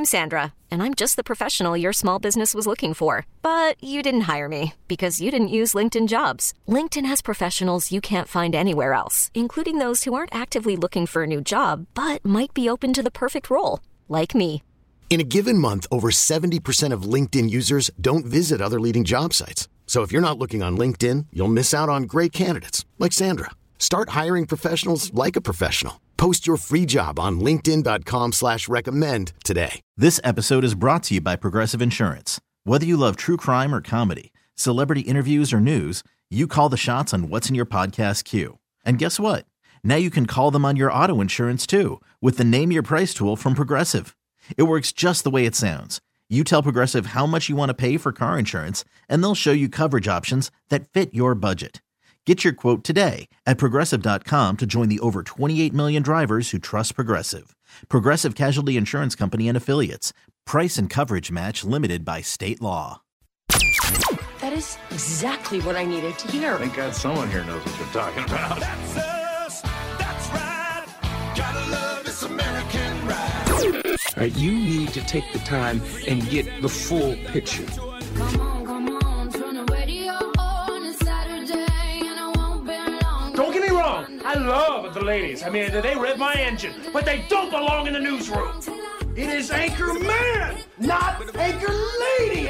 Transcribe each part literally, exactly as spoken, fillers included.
I'm Sandra, and I'm just the professional your small business was looking for. But you didn't hire me because you didn't use LinkedIn Jobs. LinkedIn has professionals you can't find anywhere else, including those who aren't actively looking for a new job, but might be open to the perfect role, like me. In a given month, over seventy percent of LinkedIn users don't visit other leading job sites. So if you're not looking on LinkedIn, you'll miss out on great candidates like Sandra. Start hiring professionals like a professional. Post your free job on linkedin.com slash recommend today. This episode is brought to you by Progressive Insurance. Whether you love true crime or comedy, celebrity interviews or news, you call the shots on what's in your podcast queue. And guess what? Now you can call them on your auto insurance too with the Name Your Price tool from Progressive. It works just the way it sounds. You tell Progressive how much you want to pay for car insurance, and they'll show you coverage options that fit your budget. Get your quote today at Progressive dot com to join the over twenty-eight million drivers who trust Progressive. Progressive Casualty Insurance Company and Affiliates. Price and coverage match limited by state law. That is exactly what I needed to hear. Thank God someone here knows what you're talking about. That's us. That's right. Gotta love this American ride. All right, you need to take the time and get the full picture. Come on, come on, turn the radio on. It's Saturday and I won't be long. Don't get me wrong, I love the ladies. I mean, they rev my engine, but they don't belong in the newsroom. It is Anchor Man, not Anchor Lady.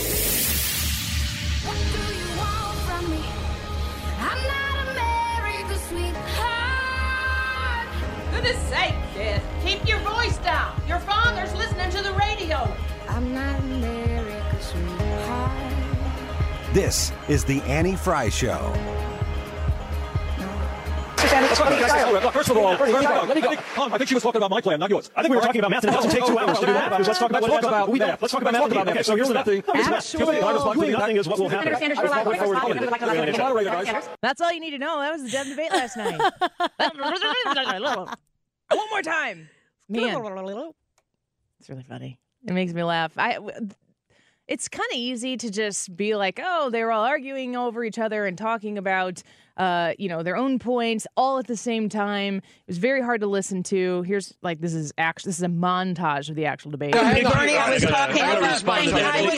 What do you want from me? I'm not America's sweetheart. Goodness sake, kid. Keep your voice down. Your father's listening to the radio. I'm not America's sweetheart. This is the Annie Fry Show. First of all, let me go. Let me go. I think she was talking about my plan, not yours. I think we were talking about math, and it doesn't take two hours to do math. Let's talk about what it about. Yeah, let's talk about math. Okay, so here's the nothing. Nothing is what will happen. That's all you need to know. That was the dev debate last night. One more time. Man. It's really funny. It makes me laugh. I, it's kind of easy to just be like, oh, they were all arguing over each other and talking about, uh, you know, their own points all at the same time. It was very hard to listen to. Here's like, this is actually, this is a montage of the actual debate. Hey, Bernie, I was talking about, I was talking,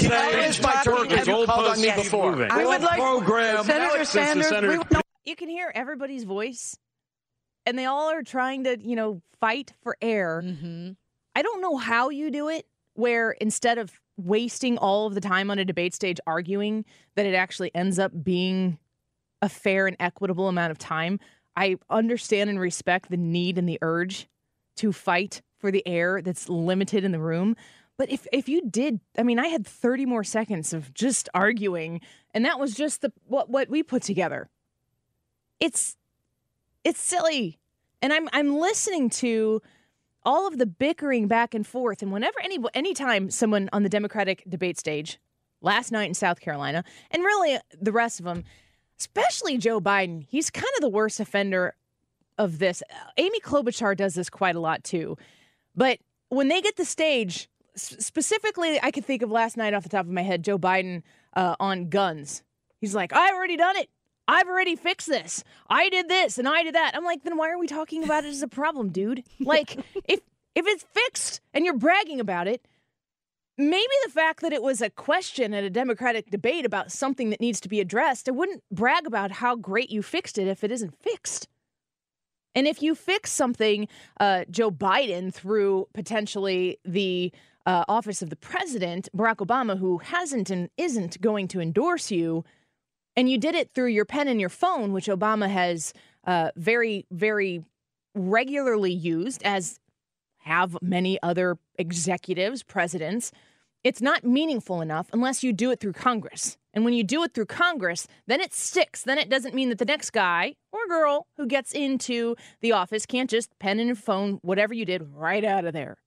have you called on me before? I would like, Senator Sanders, you can hear everybody's voice, and they all are trying to, you know, fight for air. Mm-hmm. I don't know how you do it, where instead of wasting all of the time on a debate stage arguing, that it actually ends up being a fair and equitable amount of time. I understand and respect the need and the urge to fight for the air that's limited in the room. But if, if you did, I mean, I had thirty more seconds of just arguing, and that was just the what what we put together. It's it's silly. And I'm I'm listening to all of the bickering back and forth. And whenever any anytime someone on the Democratic debate stage, last night in South Carolina, and really the rest of them, especially Joe Biden, he's kind of the worst offender of this. Amy Klobuchar does this quite a lot too. But when they get the stage, specifically, I could think of last night off the top of my head, Joe Biden uh, on guns. He's like, I've already done it. I've already fixed this. I did this and I did that. I'm like, then why are we talking about it as a problem, dude? Like, if if it's fixed and you're bragging about it, maybe the fact that it was a question at a Democratic debate about something that needs to be addressed, I wouldn't brag about how great you fixed it if it isn't fixed. And if you fix something, uh, Joe Biden, through potentially the uh, office of the president, Barack Obama, who hasn't and isn't going to endorse you, and you did it through your pen and your phone, which Obama has uh, very, very regularly used, as have many other executives, presidents, it's not meaningful enough unless you do it through Congress. And when you do it through Congress, then it sticks. Then it doesn't mean that the next guy or girl who gets into the office can't just pen and phone whatever you did right out of there.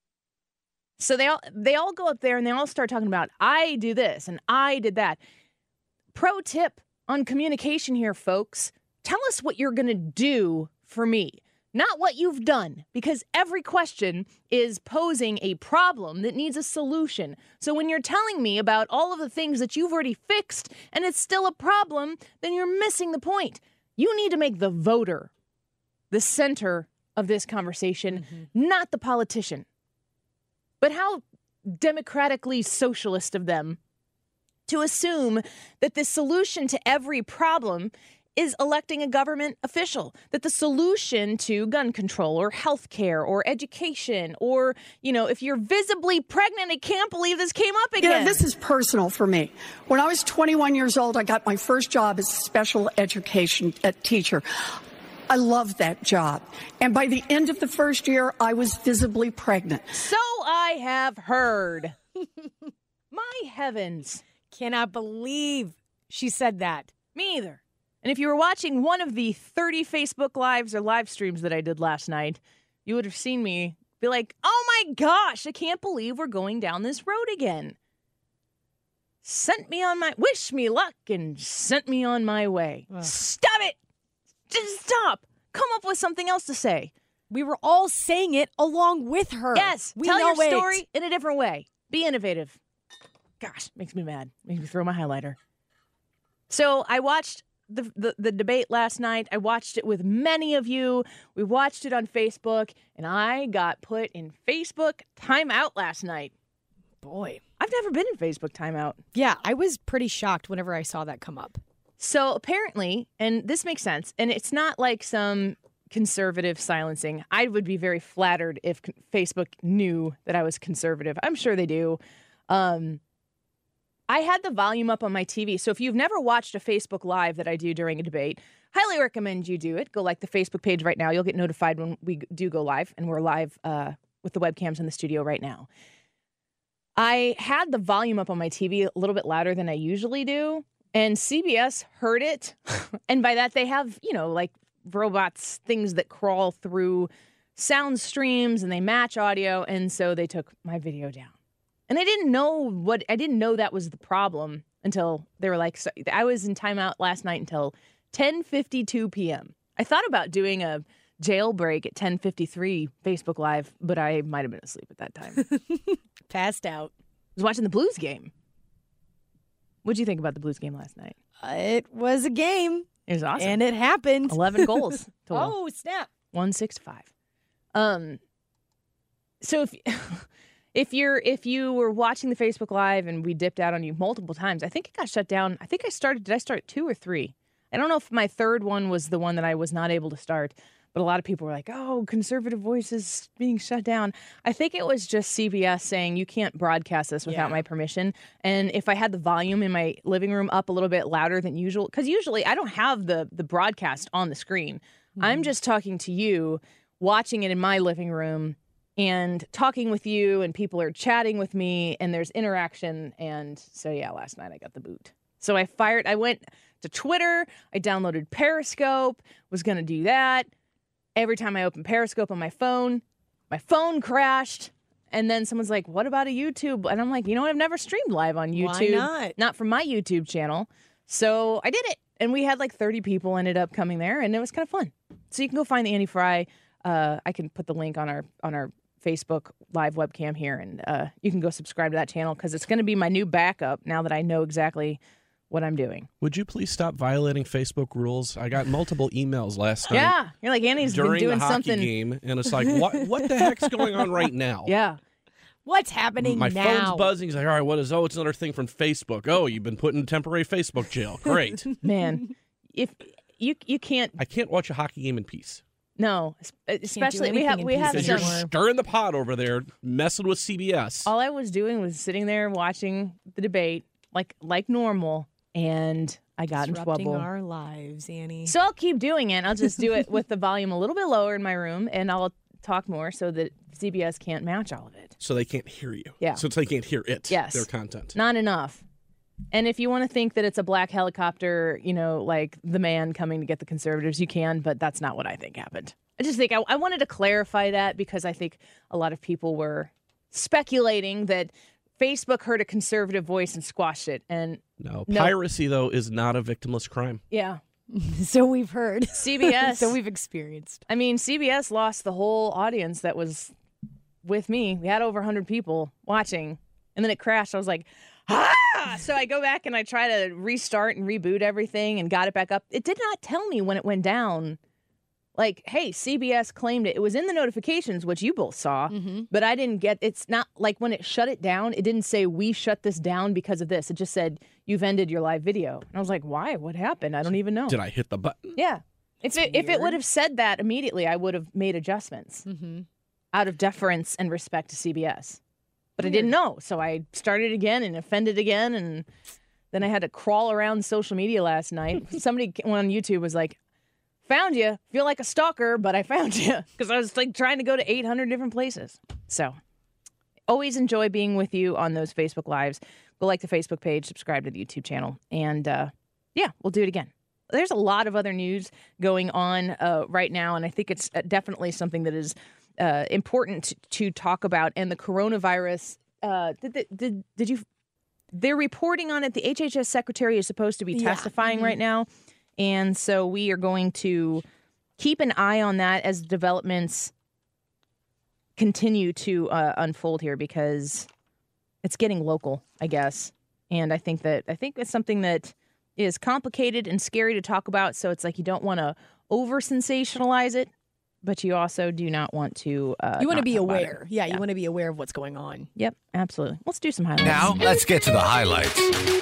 So they all they all go up there and they all start talking about, I do this and I did that. Pro tip on communication here, folks. Tell us what you're going to do for me, not what you've done, because every question is posing a problem that needs a solution. So when you're telling me about all of the things that you've already fixed and it's still a problem, then you're missing the point. You need to make the voter the center of this conversation, mm-hmm. not the politician. But how democratically socialist of them to assume that the solution to every problem is electing a government official, that the solution to gun control or health care or education or, you know, if you're visibly pregnant, I can't believe this came up again. You know, this is personal for me. When I was twenty-one years old, I got my first job as a special education teacher. I loved that job. And by the end of the first year, I was visibly pregnant. So I have heard. My heavens. Cannot believe she said that. Me either. And if you were watching one of the thirty Facebook Lives or live streams that I did last night, you would have seen me be like, oh my gosh, I can't believe we're going down this road again. Sent me on my, wish me luck and sent me on my way. Ugh. Stop it. Just stop. Come up with something else to say. We were all saying it along with her. Yes. We tell know your it. story in a different way. Be innovative. Gosh, makes me mad. Makes me throw my highlighter. So I watched The, the the debate last night. I watched it with many of you. We watched it on Facebook, and I got put in Facebook timeout last night. Boy. I've never been in Facebook timeout. Yeah, I was pretty shocked whenever I saw that come up. So apparently, and this makes sense, and it's not like some conservative silencing. I would be very flattered if Facebook knew that I was conservative. I'm sure they do. Um I had the volume up on my T V. So if you've never watched a Facebook Live that I do during a debate, highly recommend you do it. Go like the Facebook page right now. You'll get notified when we do go live, and we're live uh, with the webcams in the studio right now. I had the volume up on my T V a little bit louder than I usually do, and C B S heard it. And by that, they have, you know, like robots, things that crawl through sound streams, and they match audio, and so they took my video down. And I didn't know what, I didn't know that was the problem until they were like, so I was in timeout last night until ten fifty-two p.m. I thought about doing a jailbreak at ten fifty-three Facebook Live, but I might have been asleep at that time. Passed out. I was watching the Blues game. What'd you think about the Blues game last night? Uh, it was a game. It was awesome. And it happened. eleven goals total. Oh, snap. one sixty-five. Um, so if... If you're if you were watching the Facebook Live and we dipped out on you multiple times, I think it got shut down. I think I started, did I start two or three? I don't know if my third one was the one that I was not able to start, but a lot of people were like, oh, conservative voices being shut down. I think it was just C B S saying you can't broadcast this without yeah. my permission. And if I had the volume in my living room up a little bit louder than usual, because usually I don't have the, the broadcast on the screen. Mm-hmm. I'm just talking to you, watching it in my living room, and talking with you, and people are chatting with me, and there's interaction. And so, yeah, last night I got the boot. So I fired, I went to Twitter, I downloaded Periscope, was going to do that. Every time I opened Periscope on my phone, my phone crashed. And then someone's like, what about a YouTube? And I'm like, you know what? I've never streamed live on YouTube. Why not? Not from my YouTube channel. So I did it. And we had like thirty people ended up coming there, and it was kind of fun. So you can go find the Annie Fry. Uh, I can put the link on our on our Facebook live webcam here, and uh, you can go subscribe to that channel because it's going to be my new backup now that I know exactly what I'm doing. Would you please stop violating Facebook rules? I got multiple emails last night. Yeah, you're like, Annie's been doing the hockey something. Game, and it's like, what what the heck's going on right now? Yeah. What's happening My now? phone's buzzing. He's like, all right, what is, oh, it's another thing from Facebook. Oh, you've been put in temporary Facebook jail. Great. Man, if you you can't. I can't watch a hockey game in peace. No, especially we have we have some. You're stirring the pot over there, messing with C B S. All I was doing was sitting there watching the debate like like normal, and I got in trouble. Our lives, Annie. So I'll keep doing it. I'll just do it with the volume a little bit lower in my room, and I'll talk more so that C B S can't match all of it. So they can't hear you. Yeah. So they can't hear it. Yes. Their content. Not enough. And if you want to think that it's a black helicopter, you know, like the man coming to get the conservatives, you can, but that's not what I think happened. I just think I, I wanted to clarify that because I think a lot of people were speculating that Facebook heard a conservative voice and squashed it. And no, no. Piracy, though, is not a victimless crime. Yeah. So we've heard. C B S. So we've experienced. I mean, C B S lost the whole audience that was with me. We had over one hundred people watching, and then it crashed. I was like, ah! So I go back and I try to restart and reboot everything and got it back up. It did not tell me when it went down like, hey, C B S claimed it. It was in the notifications, which you both saw, Mm-hmm. but I didn't get, it's not like when it shut it down, it didn't say we shut this down because of this. It just said you've ended your live video. And I was like, why? What happened? I don't even know. Did I hit the button? Yeah. If it, if it would have said that immediately, I would have made adjustments Mm-hmm. out of deference and respect to C B S. But Weird. I didn't know. So I started again and offended again. And then I had to crawl around social media last night. Somebody on YouTube was like, found you. Feel like a stalker, but I found you. Because I was like trying to go to eight hundred different places. So always enjoy being with you on those Facebook Lives. Go like the Facebook page, subscribe to the YouTube channel. And uh, yeah, we'll do it again. There's a lot of other news going on uh, right now. And I think it's definitely something that is uh, important to, to talk about. And the coronavirus, uh, did, did, did you, they're reporting on it. The H H S secretary is supposed to be Yeah. testifying Mhm. right now. And so we are going to keep an eye on that as developments continue to uh, unfold here, because it's getting local, I guess. And I think that I think it's something that is complicated and scary to talk about. So it's like you don't want to over sensationalize it, but you also do not want to. Uh, You want to not be talk about it. aware. Yeah, you want to be aware of what's going on. Yep, absolutely. Let's do some highlights. Now, let's get to the highlights.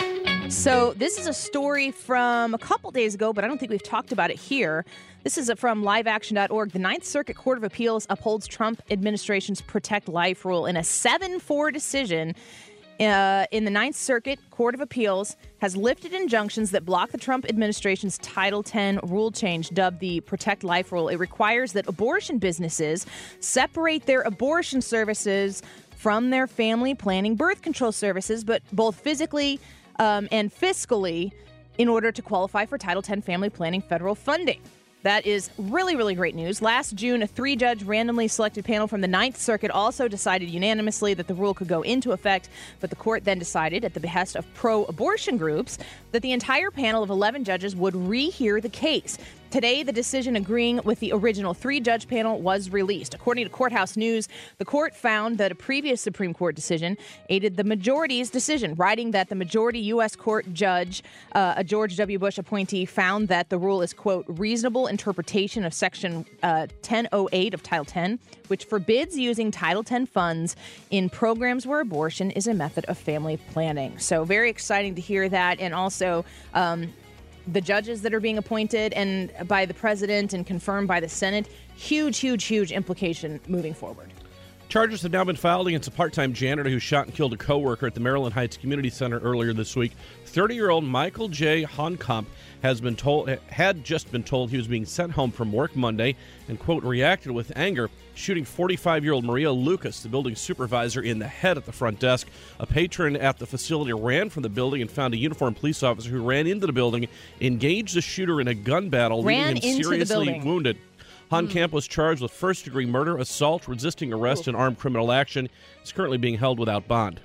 So this is a story from a couple days ago, but I don't think we've talked about it here. This is from live action dot org. The Ninth Circuit Court of Appeals upholds Trump administration's Protect Life rule in a seven four decision. Uh, in the Ninth Circuit Court of Appeals has lifted injunctions that block the Trump administration's Title ten rule change, dubbed the Protect Life rule. It requires that abortion businesses separate their abortion services from their family planning birth control services, but both physically um, and fiscally, in order to qualify for Title ten family planning federal funding. That is really, really great news. Last June, a three-judge randomly selected panel from the Ninth Circuit also decided unanimously that the rule could go into effect, but the court then decided, at the behest of pro-abortion groups, that the entire panel of eleven judges would rehear the case. Today, the decision agreeing with the original three-judge panel was released. According to Courthouse News, the court found that a previous Supreme Court decision aided the majority's decision, writing that the majority U S court judge, uh, a George W. Bush appointee, found that the rule is, quote, reasonable interpretation of Section uh, ten oh eight of Title ten, which forbids using Title ten funds in programs where abortion is a method of family planning. So very exciting to hear that. And also, um, the judges that are being appointed and by the president and confirmed by the Senate, huge, huge, huge implication moving forward. Charges have now been filed against a part-time janitor who shot and killed a coworker at the Maryland Heights Community Center earlier this week. thirty-year-old Michael J. Honkamp has been told had just been told he was being sent home from work Monday and, quote, reacted with anger, shooting forty-five-year-old Maria Lucas, the building supervisor, in the head at the front desk. A patron at the facility ran from the building and found a uniformed police officer who ran into the building, engaged the shooter in a gun battle, Ran leaving him into the seriously building. wounded. Honkamp was charged with first-degree murder, assault, resisting arrest, and armed criminal action. He's currently being held without bond.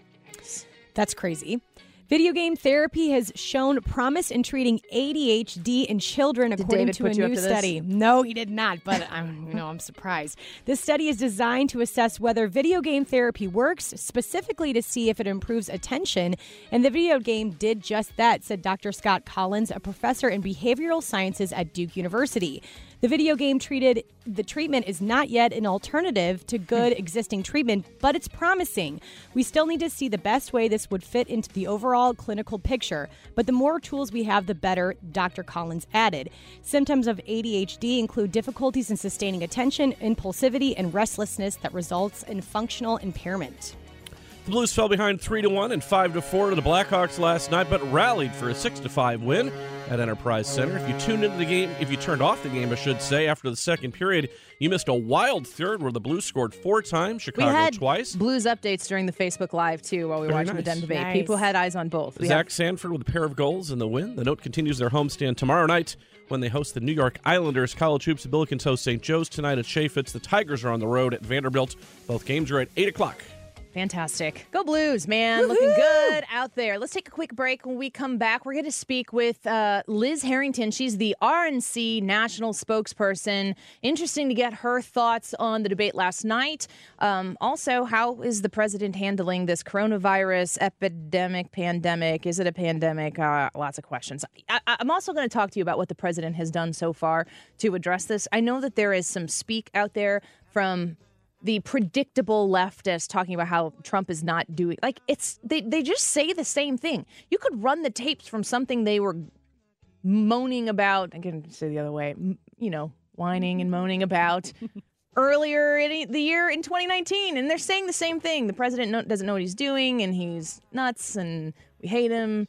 That's crazy. Video game therapy has shown promise in treating A D H D in children, according David to put a you up new to this? study. No, he did not, but I'm, you know, I'm surprised. This study is designed to assess whether video game therapy works, specifically to see if it improves attention. And the video game did just that, said Doctor Scott Collins, a professor in behavioral sciences at Duke University. The video game treated the treatment is not yet an alternative to good existing treatment, but it's promising. We still need to see the best way this would fit into the overall clinical picture, but the more tools we have, the better, Doctor Collins added. Symptoms of A D H D include difficulties in sustaining attention, impulsivity, and restlessness that results in functional impairment. The Blues fell behind three to one and five to four to the Blackhawks last night, but rallied for a six to five win at Enterprise Center. If you tuned into the game, if you turned off the game, I should say, after the second period, you missed a wild third where the Blues scored four times, Chicago we had twice. Blues updates during the Facebook Live, too, while we were Very watching nice. the Den debate. Nice. People had eyes on both. We Zach have- Sanford with a pair of goals in the win. The Note continues their homestand tomorrow night when they host the New York Islanders. College hoops at Billikens host Saint Joe's tonight at Chaffetz. The Tigers are on the road at Vanderbilt. Both games are at eight o'clock. Fantastic. Go Blues, man. Woo-hoo! Looking good out there. Let's take a quick break. When we come back, we're going to speak with uh, Liz Harrington. She's the R N C national spokesperson. Interesting to get her thoughts on the debate last night. Um, also, how is the president handling this coronavirus epidemic, pandemic? Is it a pandemic? Uh, lots of questions. I- I'm also going to talk to you about what the president has done so far to address this. I know that there is some speak out there from the predictable leftist talking about how Trump is not doing, like, it's, they, they just say the same thing. You could run the tapes from something they were moaning about, I can say the other way, you know, whining and moaning about earlier in the year in twenty nineteen, and they're saying the same thing. The president no, doesn't know what he's doing, and he's nuts, and we hate him,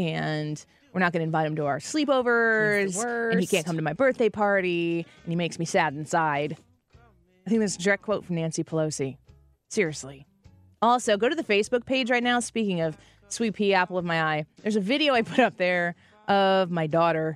and we're not going to invite him to our sleepovers, and he can't come to my birthday party, and he makes me sad inside. I think that's a direct quote from Nancy Pelosi. Seriously. Also, go to the Facebook page right now. Speaking of Sweet Pea, apple of my eye, there's a video I put up there of my daughter.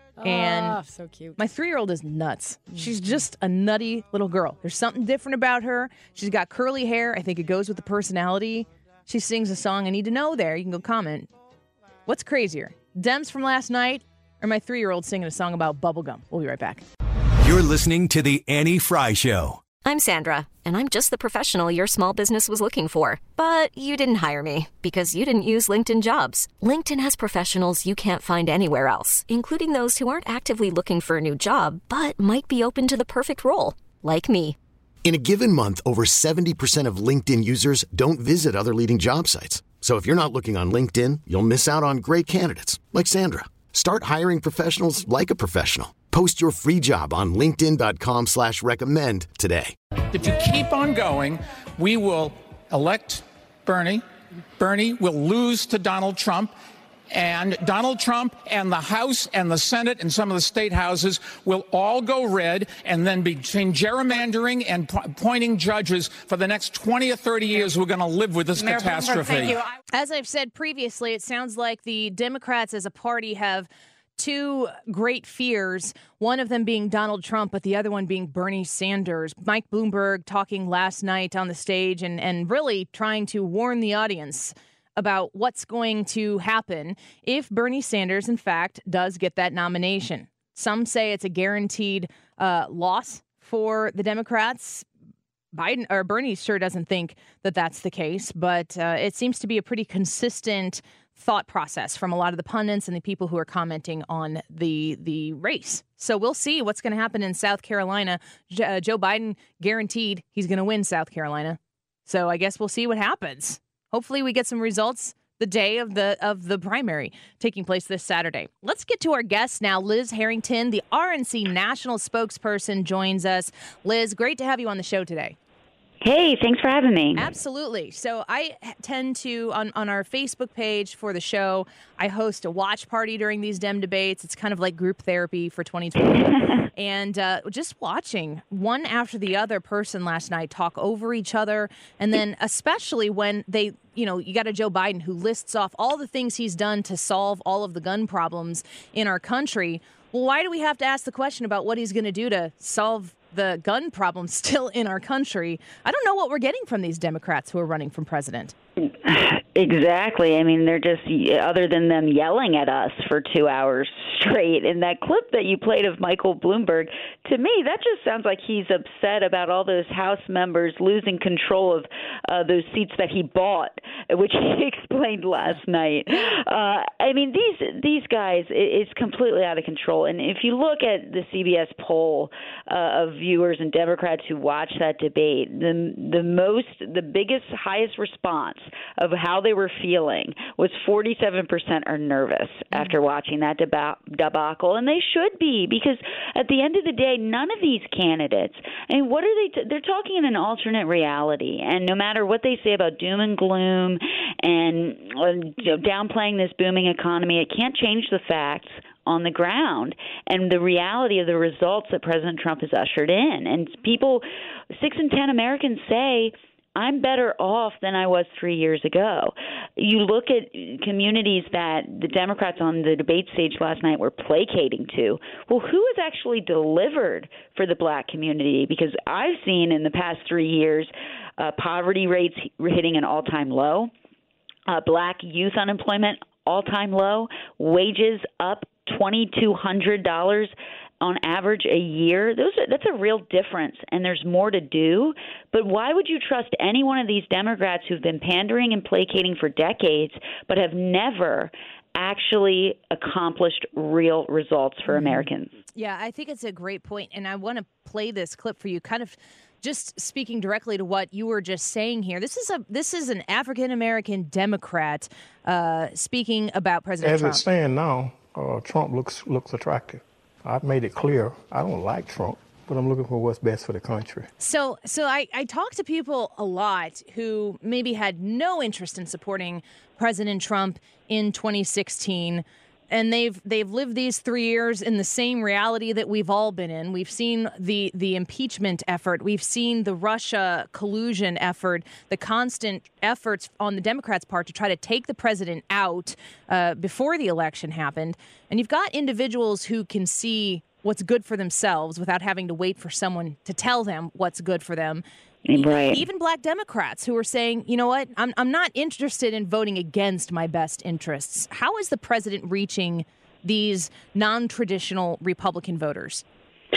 And oh, so cute. My three-year-old is nuts. She's just a nutty little girl. There's something different about her. She's got curly hair. I think it goes with the personality. She sings a song I need to know there. You can go comment. What's crazier, Dems from last night or my three-year-old singing a song about bubblegum? We'll be right back. You're listening to The Annie Fry Show. I'm Sandra, and I'm just the professional your small business was looking for. But you didn't hire me because you didn't use LinkedIn Jobs. LinkedIn has professionals you can't find anywhere else, including those who aren't actively looking for a new job, but might be open to the perfect role, like me. In a given month, over seventy percent of LinkedIn users don't visit other leading job sites. So if you're not looking on LinkedIn, you'll miss out on great candidates like Sandra. Start hiring professionals like a professional. Post your free job on linkedin.com slash recommend today. If you keep on going, we will elect Bernie. Bernie will lose to Donald Trump. And Donald Trump and the House and the Senate and some of the state houses will all go red, and then between gerrymandering and po- appointing judges for the next twenty or thirty years, we're going to live with this Mayor catastrophe. Bloomberg, thank you. As I've said previously, it sounds like the Democrats as a party have two great fears, one of them being Donald Trump, but the other one being Bernie Sanders. Mike Bloomberg talking last night on the stage and, and really trying to warn the audience about what's going to happen if Bernie Sanders, in fact, does get that nomination. Some say it's a guaranteed uh, loss for the Democrats. Biden or Bernie sure doesn't think that that's the case, but uh, it seems to be a pretty consistent thought process from a lot of the pundits and the people who are commenting on the the race. So we'll see what's going to happen in South Carolina. J- uh, Joe Biden guaranteed he's going to win South Carolina. So I guess we'll see what happens. Hopefully we get some results the day of the of the primary taking place this Saturday. Let's get to our guest now. Liz Harrington, the R N C national spokesperson, joins us. Liz, great to have you on the show today. Hey, thanks for having me. Absolutely. So I tend to, on, on our Facebook page for the show, I host a watch party during these Dem debates. It's kind of like group therapy for twenty twenty. And uh, just watching one after the other person last night talk over each other. And then especially when they, you know, you got a Joe Biden who lists off all the things he's done to solve all of the gun problems in our country. Well, why do we have to ask the question about what he's going to do to solve the gun problem still in our country? I don't know what we're getting from these Democrats who are running for president. Exactly. I mean, they're just, other than them yelling at us for two hours straight. And that clip that you played of Michael Bloomberg, to me, that just sounds like he's upset about all those House members losing control of uh, those seats that he bought, which he explained last night. Uh, I mean, these these guys, it's completely out of control. And if you look at the C B S poll uh, of viewers and Democrats who watched that debate, the the most, the biggest, highest response of how they were feeling was forty-seven percent are nervous mm-hmm. after watching that deba- debacle. And they should be, because at the end of the day, none of these candidates, I mean, what are they? T- they're talking in an alternate reality. And no matter what they say about doom and gloom and uh, you know, downplaying this booming economy, it can't change the facts on the ground and the reality of the results that President Trump has ushered in. And people, six in ten Americans say, I'm better off than I was three years ago. You look at communities that the Democrats on the debate stage last night were placating to. Well, who has actually delivered for the black community? Because I've seen in the past three years uh, poverty rates hitting an all-time low, uh, black youth unemployment all-time low, wages up two thousand two hundred dollars on average a year. Those are, that's a real difference, and there's more to do. But why would you trust any one of these Democrats who've been pandering and placating for decades but have never actually accomplished real results for Americans? Yeah, I think it's a great point, and I want to play this clip for you, kind of just speaking directly to what you were just saying here. This is a this is an African-American Democrat uh, speaking about President As Trump. As it stands now, uh, Trump looks looks attractive. I've made it clear I don't like Trump, but I'm looking for what's best for the country. So so I, I talk to people a lot who maybe had no interest in supporting President Trump in twenty sixteen, and they've they've lived these three years in the same reality that we've all been in. We've seen the the impeachment effort. We've seen the Russia collusion effort, the constant efforts on the Democrats' part to try to take the president out uh, before the election happened. And you've got individuals who can see what's good for themselves without having to wait for someone to tell them what's good for them. Right. Even black Democrats who are saying, you know what, I'm I'm not interested in voting against my best interests. How is the president reaching these non-traditional Republican voters?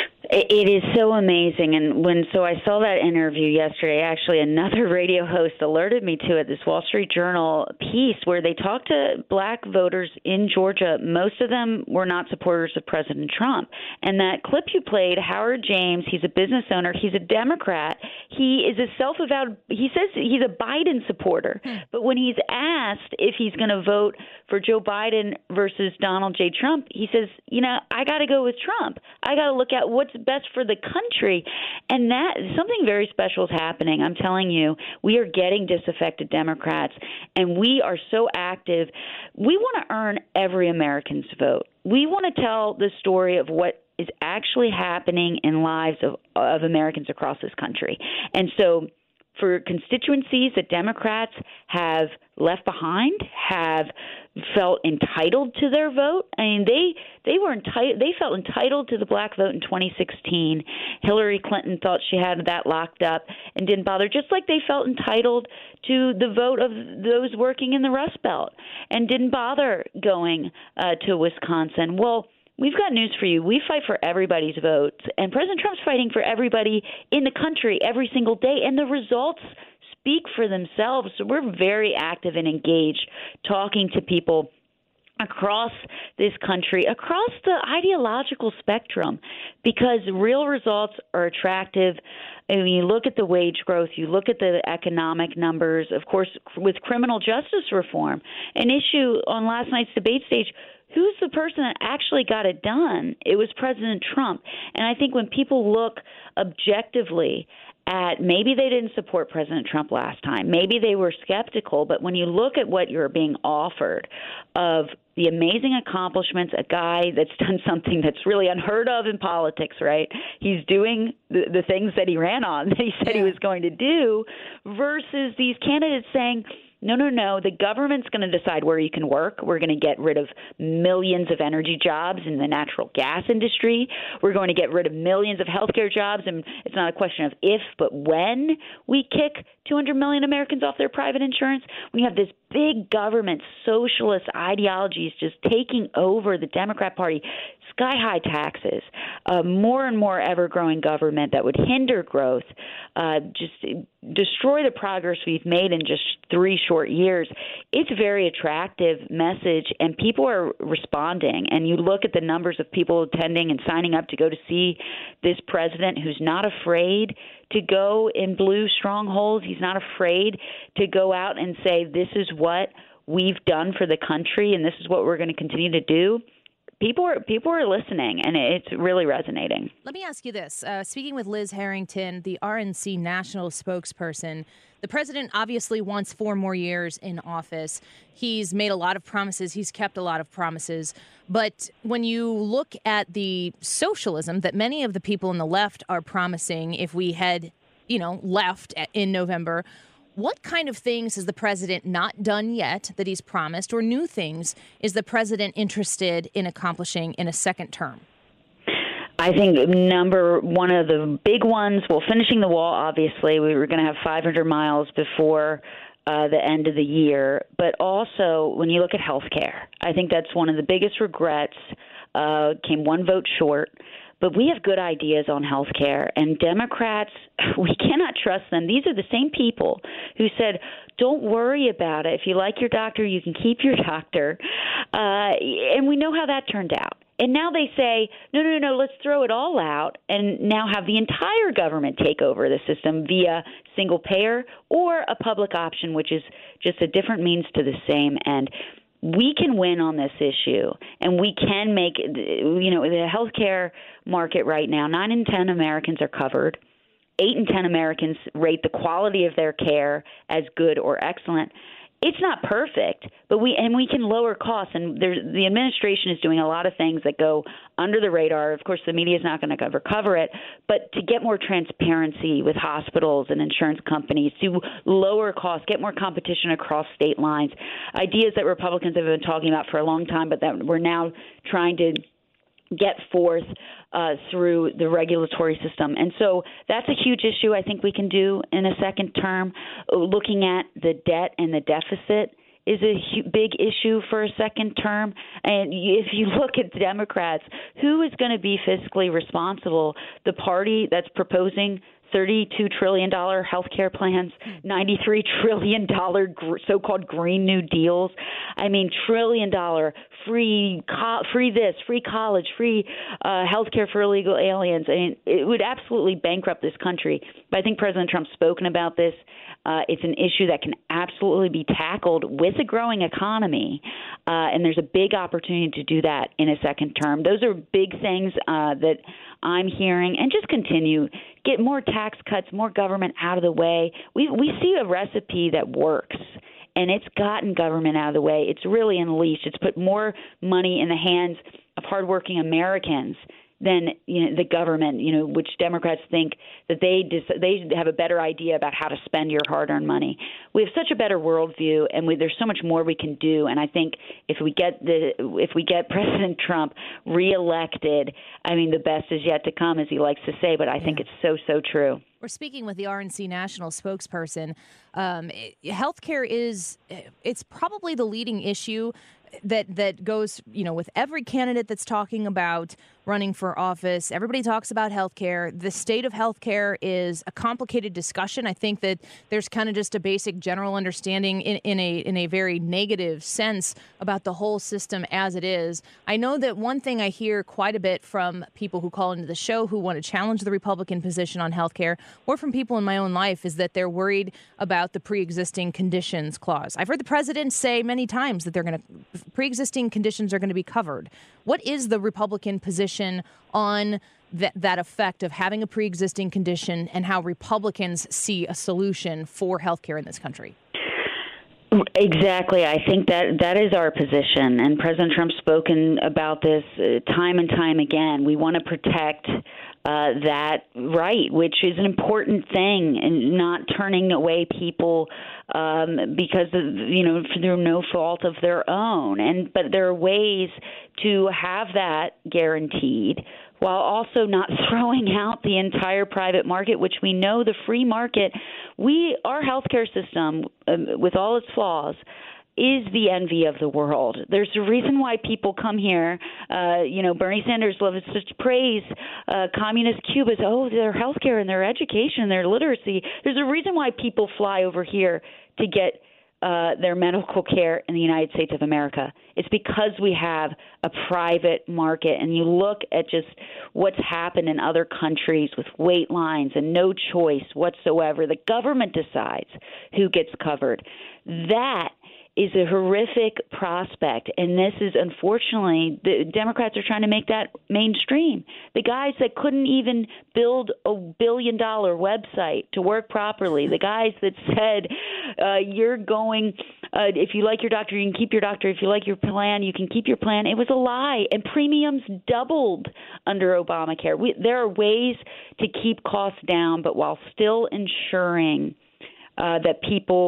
It is so amazing. And when so I saw that interview yesterday, actually another radio host alerted me to it, this Wall Street Journal piece where they talked to black voters in Georgia. Most of them were not supporters of President Trump. And that clip you played, Howard James, he's a business owner. He's a Democrat. He is a self-avowed, he says he's a Biden supporter. But when he's asked if he's going to vote for Joe Biden versus Donald J. Trump, he says, you know, I got to go with Trump. I got to look at what's best for the country. And that something very special is happening. I'm telling you, we are getting disaffected Democrats, and we are so active. We want to earn every American's vote. We want to tell the story of what is actually happening in lives of, of Americans across this country. And so for constituencies that Democrats have left behind, have felt entitled to their vote. I mean, they they were entitled. They felt entitled to the black vote in twenty sixteen. Hillary Clinton thought she had that locked up and didn't bother, just like they felt entitled to the vote of those working in the Rust Belt and didn't bother going uh, to Wisconsin. Well, we've got news for you. We fight for everybody's votes, and President Trump's fighting for everybody in the country every single day, and the results speak for themselves. So we're very active and engaged, talking to people across this country, across the ideological spectrum, because real results are attractive. And when you look at the wage growth, you look at the economic numbers, of course, with criminal justice reform, an issue on last night's debate stage, who's the person that actually got it done? It was President Trump. And I think when people look objectively at maybe they didn't support President Trump last time, maybe they were skeptical, but when you look at what you're being offered of the amazing accomplishments, a guy that's done something that's really unheard of in politics, right? He's doing the, the things that he ran on, that he said yeah. he was going to do, versus these candidates saying, no, no, no. The government's going to decide where you can work. We're going to get rid of millions of energy jobs in the natural gas industry. We're going to get rid of millions of healthcare jobs. And it's not a question of if, but when we kick two hundred million Americans off their private insurance. When you have this big government socialist ideologies just taking over the Democrat Party, sky-high taxes, uh, more and more ever-growing government that would hinder growth, uh, just destroy the progress we've made in just three short years. It's a very attractive message, and people are responding. And you look at the numbers of people attending and signing up to go to see this president who's not afraid to go in blue strongholds. He's not afraid to go out and say, this is what we've done for the country, and this is what we're going to continue to do. People are people are listening, and it's really resonating. Let me ask you this. Uh, speaking with Liz Harrington, the R N C national spokesperson, the president obviously wants four more years in office. He's made a lot of promises. He's kept a lot of promises. But when you look at the socialism that many of the people on the left are promising if we had, you know, left in November, what kind of things has the president not done yet that he's promised, or new things is the president interested in accomplishing in a second term? I think number one of the big ones, well, finishing the wall, obviously, we were going to have five hundred miles before uh, the end of the year. But also, when you look at health care, I think that's one of the biggest regrets. Uh, came one vote short. But we have good ideas on health care, and Democrats, we cannot trust them. These are the same people who said, don't worry about it. If you like your doctor, you can keep your doctor. Uh, and we know how that turned out. And now they say, no, no, no, let's throw it all out and now have the entire government take over the system via single payer or a public option, which is just a different means to the same end. We can win on this issue, and we can make, you know, the healthcare market right now, nine in ten Americans are covered. Eight in ten Americans rate the quality of their care as good or excellent. It's not perfect, but we and we can lower costs. And there, the administration is doing a lot of things that go under the radar. Of course, the media is not going to cover cover it, but to get more transparency with hospitals and insurance companies, to lower costs, get more competition across state lines, ideas that Republicans have been talking about for a long time, but that we're now trying to get forth uh, through the regulatory system. And so that's a huge issue I think we can do in a second term. Looking at the debt and the deficit is a hu- big issue for a second term. And if you look at Democrats, who is going to be fiscally responsible? The party that's proposing thirty-two trillion dollars health care plans, ninety-three trillion dollars gr- so-called Green New Deals. I mean, trillion dollar free co- free this, free college, free uh, health care for illegal aliens. I mean, it would absolutely bankrupt this country. But I think President Trump's spoken about this. Uh, it's an issue that can absolutely be tackled with a growing economy, uh, and there's a big opportunity to do that in a second term. Those are big things uh, that I'm hearing, and just continue. Get more tax cuts, more government out of the way. We we see a recipe that works, and it's gotten government out of the way. It's really unleashed. It's put more money in the hands of hardworking Americans than, you know, the government, you know, which Democrats think that they dis- they have a better idea about how to spend your hard-earned money. We have such a better worldview, and we, there's so much more we can do. And I think if we get the if we get President Trump reelected, I mean, the best is yet to come, as he likes to say. But I think it's so so true. We're speaking with the R N C national spokesperson. Um, healthcare is it's probably the leading issue that that goes, you know, with every candidate that's talking about running for office. Everybody talks about healthcare. The state of healthcare is a complicated discussion. I think that there's kind of just a basic general understanding in, in a in a very negative sense about the whole system as it is. I know that one thing I hear quite a bit from people who call into the show who want to challenge the Republican position on healthcare, or from people in my own life, is that they're worried about the pre-existing conditions clause. I've heard the president say many times that they're going to pre-existing conditions are going to be covered. What is the Republican position on that, that effect of having a pre-existing condition, and how Republicans see a solution for healthcare in this country? Exactly. I think that that is our position. And President Trump's spoken about this uh, time and time again. We want to protect uh, that right, which is an important thing, and not turning away people um, because of, you know, through no fault of their own. And but there are ways to have that guaranteed, while also not throwing out the entire private market, which we know the free market, we our healthcare system, um, with all its flaws, is the envy of the world. There's a reason why people come here. Uh, you know, Bernie Sanders loves to praise uh, communist Cuba's, oh, their healthcare and their education and their literacy. There's a reason why people fly over here to get Uh, their medical care in the United States of America. It's because we have a private market, and you look at just what's happened in other countries with wait lines and no choice whatsoever. The government decides who gets covered. That is a horrific prospect, and this is, unfortunately, the Democrats are trying to make that mainstream. The guys that couldn't even build a billion-dollar website to work properly, the guys that said uh, you're going, uh, if you like your doctor, you can keep your doctor. If you like your plan, you can keep your plan. It was a lie, and premiums doubled under Obamacare. We, there are ways to keep costs down, but while still ensuring uh, that people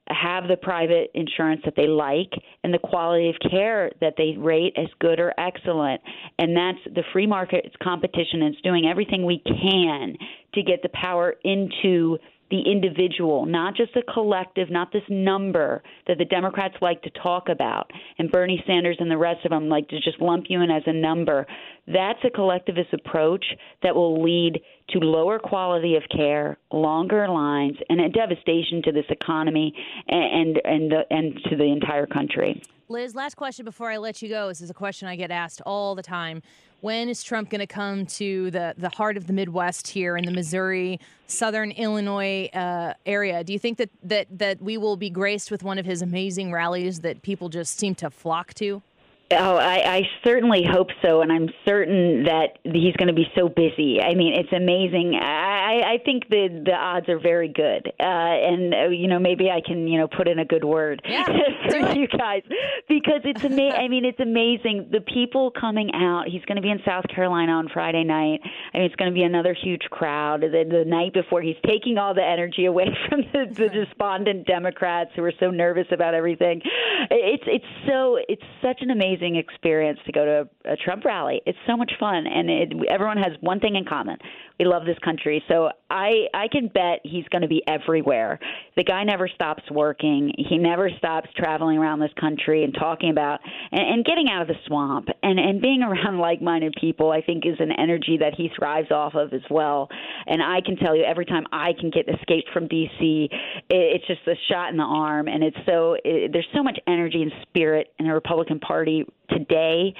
have the private insurance that they like and the quality of care that they rate as good or excellent. And that's the free market. It's competition. And it's doing everything we can to get the power into the individual, not just a collective, not this number that the Democrats like to talk about, and Bernie Sanders and the rest of them like to just lump you in as a number. That's a collectivist approach that will lead to lower quality of care, longer lines, and a devastation to this economy and and and, the, and to the entire country. Liz, last question before I let you go. This is a question I get asked all the time. When is Trump going to come to the, the heart of the Midwest here in the Missouri, Southern Illinois uh, area? Do you think that, that, that we will be graced with one of his amazing rallies that people just seem to flock to? Oh, I, I certainly hope so, and I'm certain that he's going to be so busy. I mean, it's amazing. I, I think the the odds are very good, uh, and uh, you know, maybe I can you know put in a good word yeah, for you guys because it's amazing. I mean, it's amazing. The people coming out. He's going to be in South Carolina on Friday night. I mean, it's going to be another huge crowd. The, the night before, he's taking all the energy away from the, the despondent Democrats who are so nervous about everything. It's it's so it's such an amazing experience to go to a, a Trump rally. It's so much fun, and it, everyone has one thing in common. We love this country. So I, I can bet he's going to be everywhere. The guy never stops working. He never stops traveling around this country and talking about and, and getting out of the swamp and, and being around like-minded people, I think, is an energy that he thrives off of as well. And I can tell you, every time I can get escaped from D C, it, it's just a shot in the arm. And it's so it, there's so much energy and spirit in the Republican Party today.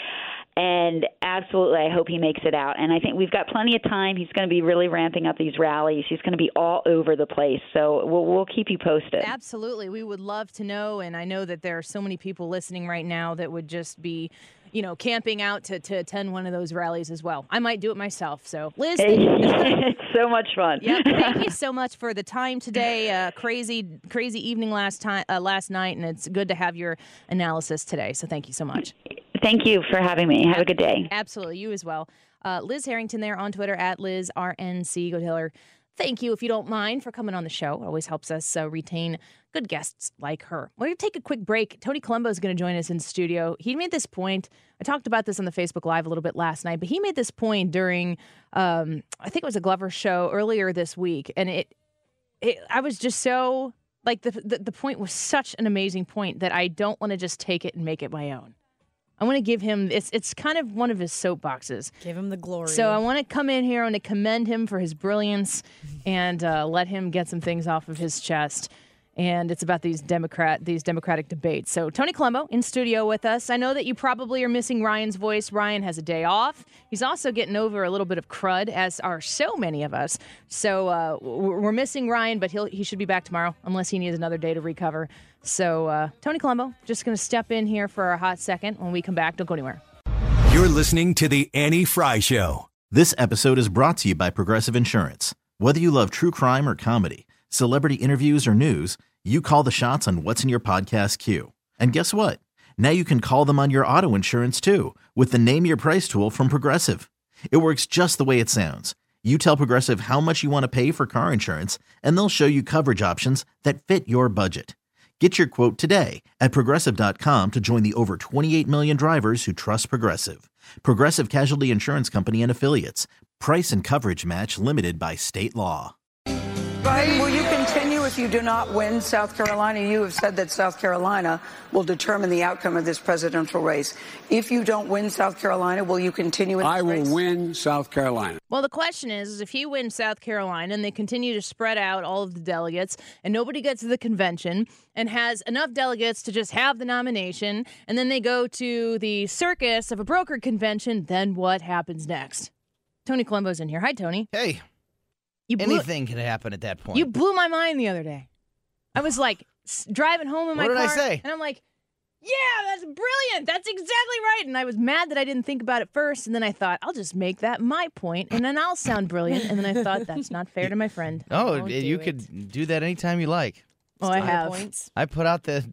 And absolutely, I hope he makes it out. And I think we've got plenty of time. He's going to be really ramping up these rallies. He's going to be all over the place. So we'll, we'll keep you posted. Absolutely. We would love to know. And I know that there are so many people listening right now that would just be, you know, camping out to, to attend one of those rallies as well. I might do it myself. So, Liz. It's so much fun. Yep. Thank you so much for the time today. Uh, crazy, crazy evening last time, uh, last night. And it's good to have your analysis today. So thank you so much. Thank you for having me. Have a good day. Absolutely. You as well. Uh, Liz Harrington there on Twitter at Liz R N C. Go tell her thank you, if you don't mind, for coming on the show. It always helps us uh, retain good guests like her. We're going to take a quick break. Tony Colombo is going to join us in studio. He made this point. I talked about this on the Facebook Live a little bit last night, but he made this point during, um, I think it was a Glover show earlier this week. And it, it I was just so, like, the, the, the point was such an amazing point that I don't want to just take it and make it my own. I want to give him, it's it's kind of one of his soapboxes. Give him the glory. So I want to come in here, I want to commend him for his brilliance and uh, let him get some things off of his chest. And it's about these Democrat, these Democratic debates. So Tony Colombo in studio with us. I know that you probably are missing Ryan's voice. Ryan has a day off. He's also getting over a little bit of crud, as are so many of us. So uh, we're missing Ryan, but he'll he should be back tomorrow, unless he needs another day to recover. So uh, Tony Colombo, just going to step in here for a hot second. When we come back, don't go anywhere. You're listening to The Annie Fry Show. This episode is brought to you by Progressive Insurance. Whether you love true crime or comedy, celebrity interviews or news, you call the shots on what's in your podcast queue. And guess what? Now you can call them on your auto insurance too, with the Name Your Price tool from Progressive. It works just the way it sounds. You tell Progressive how much you want to pay for car insurance, and they'll show you coverage options that fit your budget. Get your quote today at Progressive dot com to join the over twenty-eight million drivers who trust Progressive. Progressive Casualty Insurance Company and Affiliates. Price and coverage match limited by state law. Biden, will you continue if you do not win South Carolina? You have said that South Carolina will determine the outcome of this presidential race. If you don't win South Carolina, will you continue in this I will race? win South Carolina. Well, the question is, is if he wins South Carolina and they continue to spread out all of the delegates and nobody gets to the convention and has enough delegates to just have the nomination, and then they go to the circus of a brokered convention, then what happens next? Tony Colombo's in here. Hi, Tony. Hey. You blew, Anything can happen at that point. You blew my mind the other day. I was like s- driving home in my what car. What did I say? And I'm like, yeah, that's brilliant. That's exactly right. And I was mad that I didn't think about it first. And then I thought, I'll just make that my point, and then I'll sound brilliant. And then I thought, that's not fair to my friend. Oh, you do could it. do that anytime you like. Oh, I have. Points. I put out the...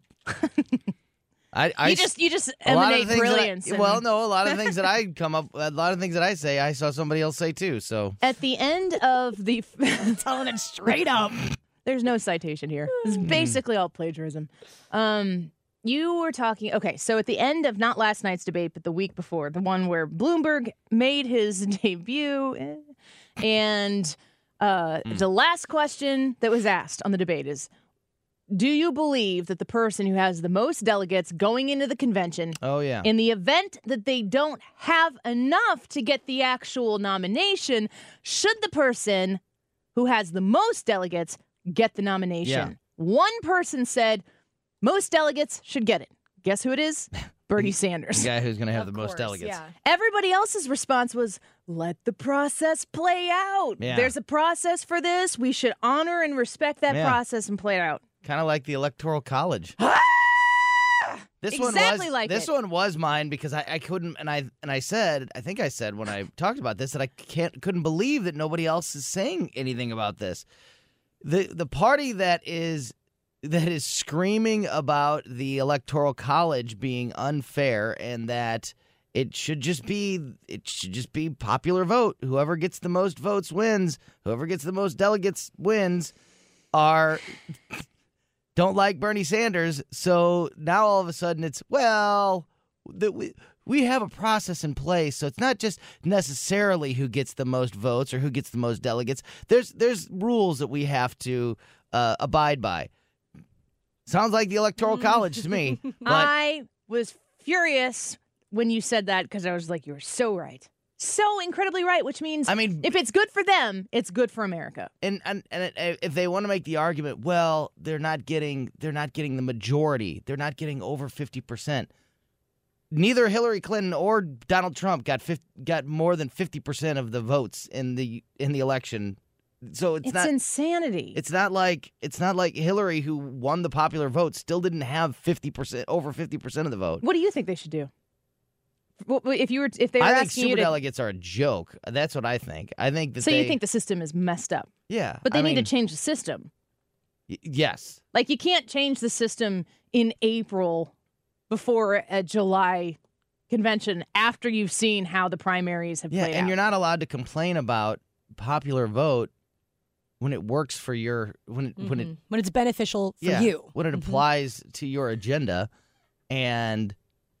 I, I, you just you just emanate brilliance. I, well, no, a lot of things that I come up, a lot of things that I say, I saw somebody else say too. So at the end of the, telling it straight up. There's no citation here. This is basically all plagiarism. Um, you were talking, okay, so at the end of not last night's debate, but the week before, the one where Bloomberg made his debut, eh, and uh, mm. the last question that was asked on the debate is, do you believe that the person who has the most delegates going into the convention, oh yeah, in the event that they don't have enough to get the actual nomination, should the person who has the most delegates get the nomination? Yeah. One person said most delegates should get it. Guess who it is? Bernie Sanders. The guy who's going to have Of the most course, delegates. yeah. Everybody else's response was, let the process play out. Yeah. There's a process for this. We should honor and respect that Yeah. process and play it out. Kind of like the Electoral College. This Exactly one was like this it. one was mine because I, I couldn't and I and I said I think I said when I talked about this that I can't couldn't believe that nobody else is saying anything about this. The the party that is that is screaming about the Electoral College being unfair and that it should just be it should just be popular vote. Whoever gets the most votes wins. Whoever gets the most delegates wins. Are don't like Bernie Sanders, so now all of a sudden it's, well, the, we, we have a process in place, so it's not just necessarily who gets the most votes or who gets the most delegates. There's there's rules that we have to uh, abide by. Sounds like the Electoral College to me. But I was furious when you said that because I was like, you're so right. So incredibly right, which means I mean, if it's good for them, it's good for America. And and, and if they want to make the argument, well, they're not getting they're not getting the majority. They're not getting over fifty percent. Neither Hillary Clinton or Donald Trump got fifty, got more than fifty percent of the votes in the in the election. So it's, It's not insanity. It's not like it's not like Hillary, who won the popular vote, still didn't have fifty percent over fifty percent of the vote. What do you think they should do? Well, If you were, if they were I think asking you to, superdelegates are a joke. That's what I think. I think that so they, you think the system is messed up? Yeah, But they I need mean, to change the system. y- yes. Like you can't change the system in April before a July convention after you've seen how the primaries have Yeah, played and out. you're not allowed to complain about popular vote when it works for your when it, when it Mhm. When it's beneficial for yeah, you. when it Mhm. applies to your agenda, and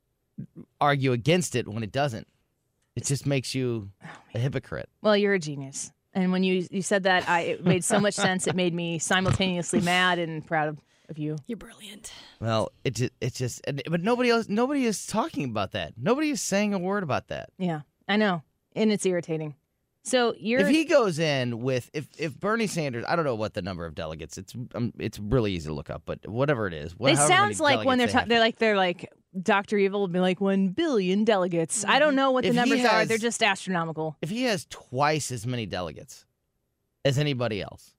argue against it when it doesn't. It just makes you a hypocrite. Well, you're a genius. And when you you said that, I it made so much sense. It made me simultaneously mad and proud of, of you. You're brilliant. Well, it just, it just and- but nobody else nobody is talking about that. Nobody is saying a word about that. Yeah, I know. And it's irritating. So you're If he goes in with if if Bernie Sanders, I don't know what the number of delegates. It's um, it's really easy to look up, but whatever it is, what, it however many sounds like when they're delegates ta- they have. they're like they're like Doctor Evil would be like one billion delegates. I don't know what the If he numbers are. has- They're just astronomical. If he has twice as many delegates as anybody else,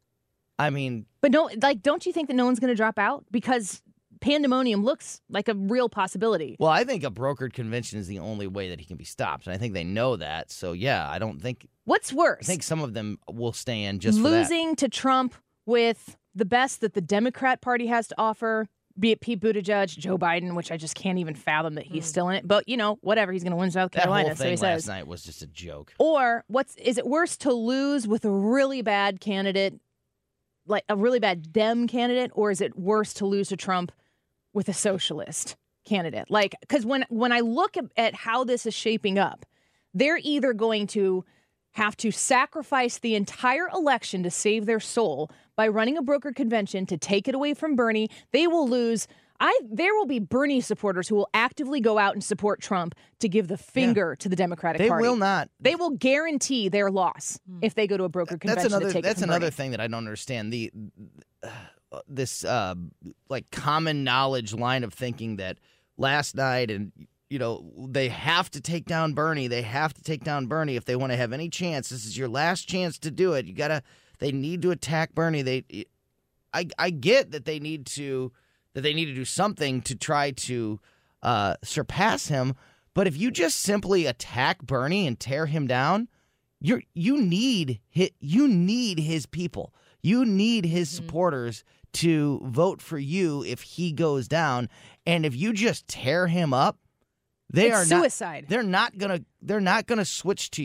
I mean, But no, like, don't you think that no one's going to drop out because pandemonium looks like a real possibility? well, I think a brokered convention is the only way that he can be stopped, and I think they know that. So yeah, I don't think. What's worse? I think some of them will stay in just for that. Losing to Trump with the best that the Democrat Party has to offer, be it Pete Buttigieg, Joe Biden, which I just can't even fathom that he's still in it. But, you know, whatever. He's going to win South That Carolina, whole so thing he last says. night was just a joke. Or what's is it worse to lose with a really bad candidate, like a really bad Dem candidate, or is it worse to lose to Trump with a socialist candidate? Like, because when when I look at, at how this is shaping up, they're either going to have to sacrifice the entire election to save their soul by running a brokered convention to take it away from Bernie. They will lose. I there will be Bernie supporters who will actively go out and support Trump to give the finger to the Democratic They Party. will not. They will guarantee their loss if they go to a brokered convention That's another. to take That's it from another Bernie. thing that I don't understand. The uh, this uh, like common knowledge line of thinking that last night and you know they have to take down Bernie. They have to take down Bernie if they want to have any chance. This is your last chance to do it. You gotta. They need to attack Bernie. They. I I get that they need to that they need to do something to try to uh, surpass him. But if you just simply attack Bernie and tear him down, you you need his, you need his people. You need his supporters to vote for you if he goes down. And if you just tear him up, they It's are suicide. Not, they're not gonna they're not gonna switch to you.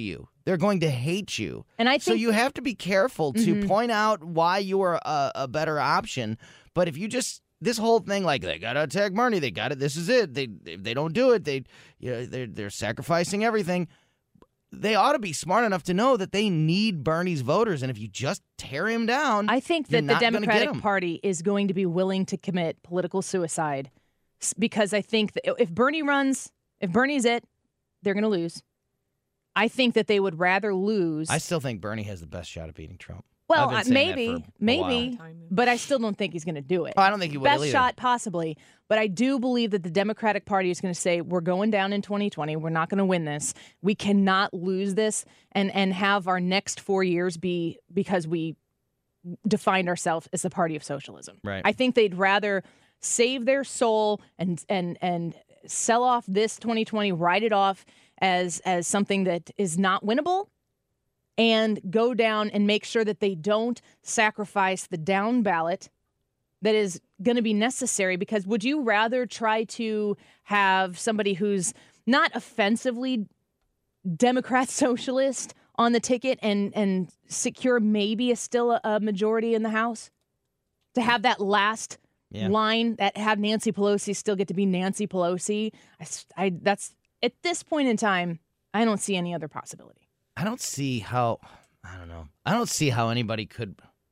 They're going to hate you. And I so think- you have to be careful to Mhm. point out why you are a, a better option. But if you just this whole thing, like they got to attack Bernie, they got it. This is it. They if they don't do it, they you know they're they're sacrificing everything. They ought to be smart enough to know that they need Bernie's voters, and if you just tear him down, I think you're that the not gonna get Democratic him. Party is going to be willing to commit political suicide s- because I think that if Bernie runs, if Bernie's it, they're going to lose. I think that they would rather lose. I still think Bernie has the best shot of beating Trump. Well, I've been uh, saying that maybe, for a maybe, while. but I still don't think he's going to do it. Oh, I don't think he will Best either. shot, possibly, but I do believe that the Democratic Party is going to say we're going down in twenty twenty. We're not going to win this. We cannot lose this, and and have our next four years be because we defined ourselves as the party of socialism. Right. I think they'd rather save their soul and and and sell off this twenty twenty, write it off as as something that is not winnable, and go down and make sure that they don't sacrifice the down ballot that is going to be necessary. Because would you rather try to have somebody who's not offensively Democrat socialist on the ticket and and secure maybe a still a, a majority in the House, to have that last Yeah. line, that have Nancy Pelosi still get to be Nancy Pelosi? I, s- I- that's at this point in time, I don't see any other possibility. I don't see how. I don't know. I don't see how anybody could.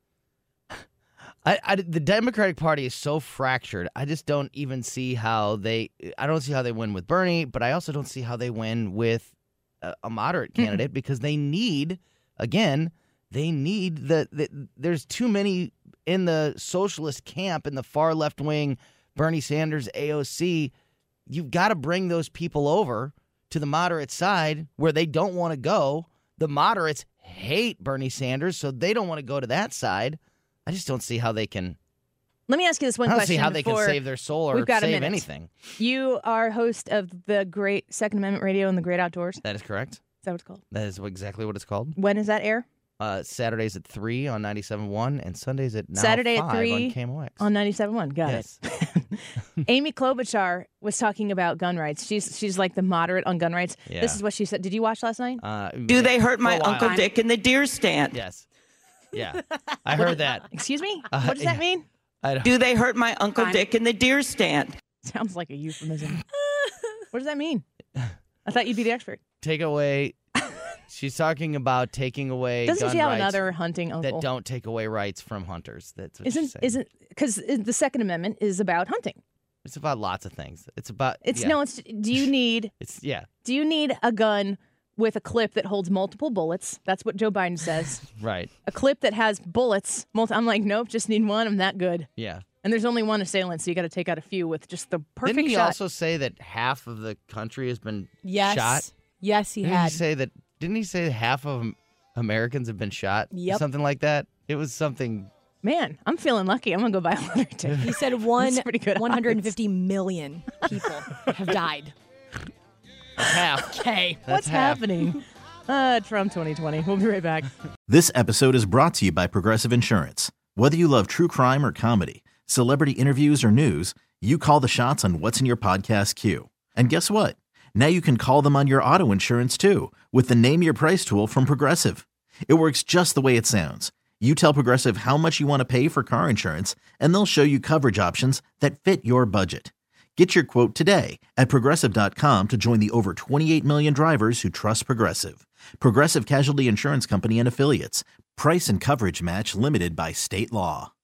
I, I the Democratic Party is so fractured. I just don't even see how they. I don't see how they win with Bernie, but I also don't see how they win with a, a moderate candidate because they need, again, they need the, the. There's too many in the socialist camp in the far left wing, Bernie Sanders, A O C. You've got to bring those people over to the moderate side where they don't want to go. The moderates hate Bernie Sanders, so they don't want to go to that side. I just don't see how they can. Let me ask you this one I don't question. see how they can before save their soul or we've got a save minute. anything. You are host of the great Second Amendment Radio and the Great Outdoors. Is That is correct. that what it's called? That is exactly what it's called. When does that air? Uh, Saturdays at three on ninety-seven point one and Sundays at now Saturday at five three on K M O X. on ninety-seven point one. Got Yes. it. Amy Klobuchar was talking about gun rights. She's she's like the moderate on gun rights. Yeah. This is what she said. Did you watch last night? Uh, Do they hurt for my a while. Uncle Dick in the deer stand? Yes. Yeah. I heard that. Excuse me? Uh, what does that yeah. mean? I don't, Do they hurt my Uncle Dick in the deer stand? Sounds like a euphemism. What does that mean? I thought you'd be the expert. take away. She's talking about taking away. Doesn't gun she have rights another hunting uncle? that don't take away rights from hunters? That's what she's Isn't saying. isn't because the Second Amendment is about hunting. It's about lots of things. It's about. It's yeah. no. It's do you need It's yeah. do you need a gun with a clip that holds multiple bullets? That's what Joe Biden says. Right. A clip that has bullets. Multi- I'm like, nope, just need one. I'm that good. Yeah. And there's only one assailant, so you got to take out a few with just the perfect Didn't he shot. also say that half of the country has been Yes. shot? Yes, he didn't had. He say that? Didn't he say half of Americans have been shot? Yep. Something like that. It was something. Man, I'm feeling lucky. I'm gonna go buy a lottery ticket. He said one That's pretty good one hundred fifty million people have died. Half. Okay. What's half. happening? Uh, Trump twenty twenty. We'll be right back. This episode is brought to you by Progressive Insurance. Whether you love true crime or comedy, celebrity interviews or news, you call the shots on what's in your podcast queue. And guess what? Now you can call them on your auto insurance too with the Name Your Price tool from Progressive. It works just the way it sounds. You tell Progressive how much you want to pay for car insurance, and they'll show you coverage options that fit your budget. Get your quote today at Progressive dot com to join the over twenty-eight million drivers who trust Progressive. Progressive Casualty Insurance Company and Affiliates. Price and coverage match limited by state law.